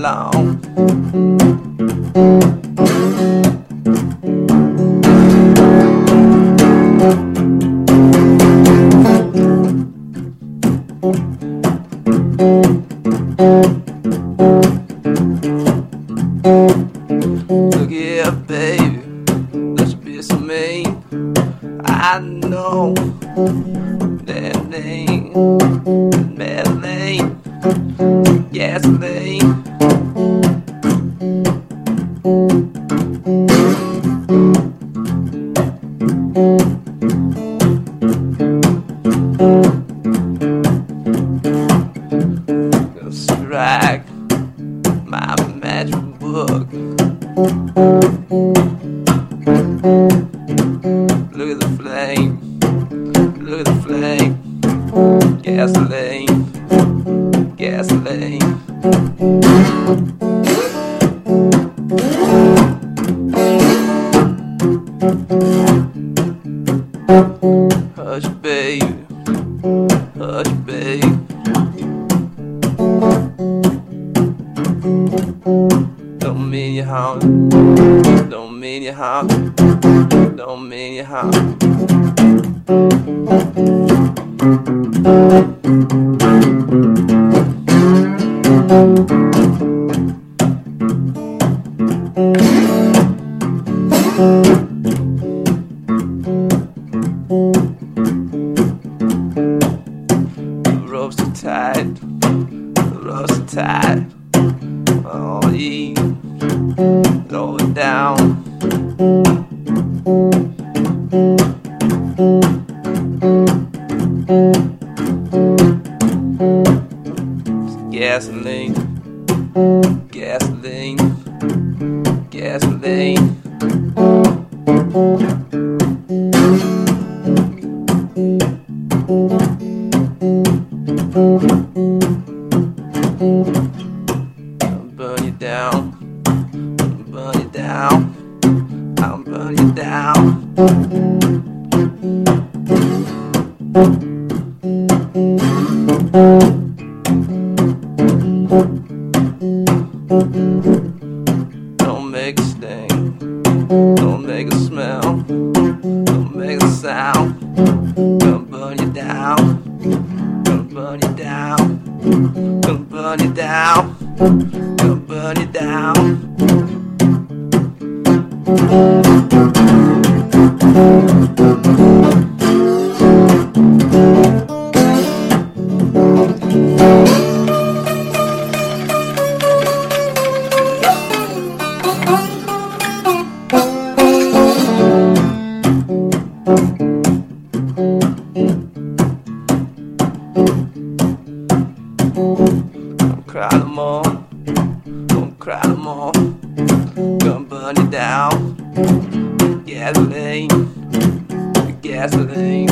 along. Look here, baby, let's be so mean. I know that name, Madeline, gasoline. Gonna strike my magic book. Look at the flame, look at the flame. Gasoline, gasoline. Hush, baby, hush, baby. Don't mean you harm, don't mean you harm, don't mean you harm. Ropes are tight, ropes are tight. Oh, yeah, throw it down. Gasoline, gasoline, gasoline. I'll burn you down, I'll burn you down, I'll burn you down. Don't make a sting, don't make a smell, don't make a sound. Gonna burn you down, gonna burn you down, gonna burn you down, gonna burn you down. Don't cry no more, don't cry no more. Gonna burn you down. Gasoline, gasoline.